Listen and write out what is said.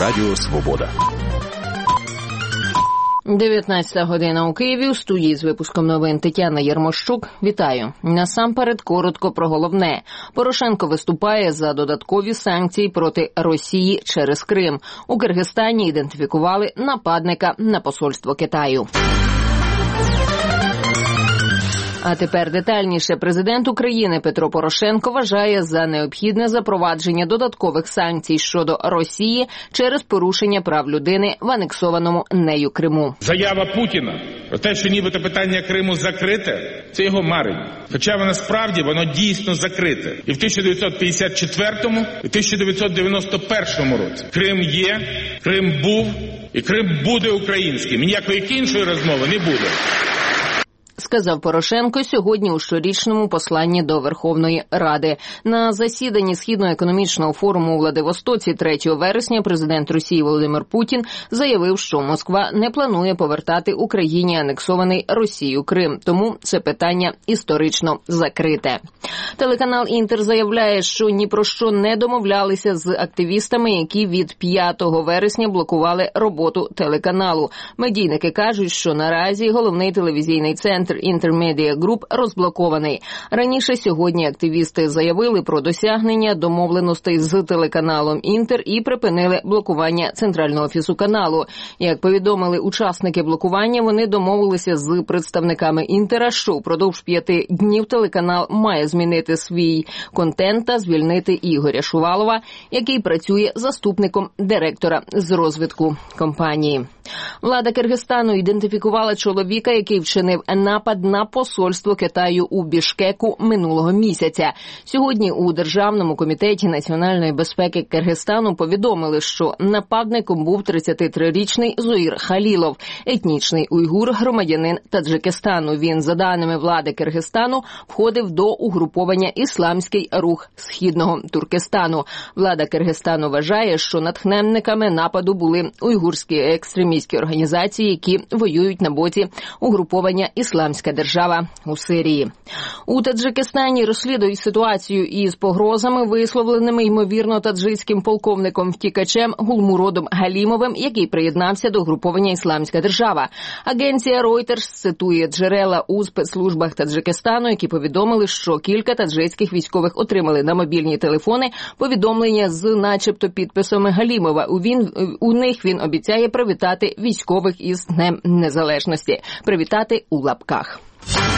Радіо Свобода. 19 година у Києві. У студії з випуском новин Тетяна Єрмощук. Вітаю. Насамперед коротко про головне. Порошенко виступає за додаткові санкції проти Росії через Крим. У Киргизстані ідентифікували нападника на посольство Китаю. А тепер детальніше. Президент України Петро Порошенко вважає за необхідне запровадження додаткових санкцій щодо Росії через порушення прав людини в анексованому нею Криму. Заява Путіна про те, що нібито питання Криму закрите, це його марення. Хоча насправді воно дійсно закрите. І в 1954-му, і в 1991 році. Крим є, Крим був і Крим буде українським. Ніякої іншої розмови не буде. Сказав Порошенко сьогодні у щорічному посланні до Верховної Ради. На засіданні Східно-економічного форуму у Владивостоці 3 вересня президент Росії Володимир Путін заявив, що Москва не планує повертати Україні анексований Росією Крим, тому це питання історично закрите. Телеканал «Інтер» заявляє, що ні про що не домовлялися з активістами, які від 5 вересня блокували роботу телеканалу. Медійники кажуть, що наразі головний телевізійний центр Intermedia Group розблокований. Раніше сьогодні активісти заявили про досягнення домовленостей з телеканалом «Інтер» і припинили блокування центрального офісу каналу. Як повідомили учасники блокування, вони домовилися з представниками «Інтера», що впродовж 5 днів телеканал має змінити свій контент та звільнити Ігоря Шувалова, який працює заступником директора з розвитку компанії. Влада Киргизстану ідентифікувала чоловіка, який вчинив напад на посольство Китаю у Бішкеку минулого місяця. Сьогодні у Державному комітеті національної безпеки Киргизстану повідомили, що нападником був 33-річний Зоїр Халілов, етнічний уйгур, громадянин Таджикистану. Він, за даними влади Киргизстану, входив до угруповання «Ісламський рух Східного Туркестану». Влада Киргизстану вважає, що натхненниками нападу були уйгурські екстремістські організації, які воюють на боці угруповання «Ісламська держава» у Сирії. У Таджикистані розслідують ситуацію із погрозами, висловленими, ймовірно, таджикським полковником-втікачем Гулмуродом Галімовим, який приєднався до угруповання «Ісламська держава». Агенція Reuters цитує джерела у спецслужбах Таджикистану, які повідомили, що кілька таджикських військових отримали на мобільні телефони повідомлення з начебто підписами Галімова. У них він обіцяє привітати військових із Днем Незалежності. Привітати у лапках.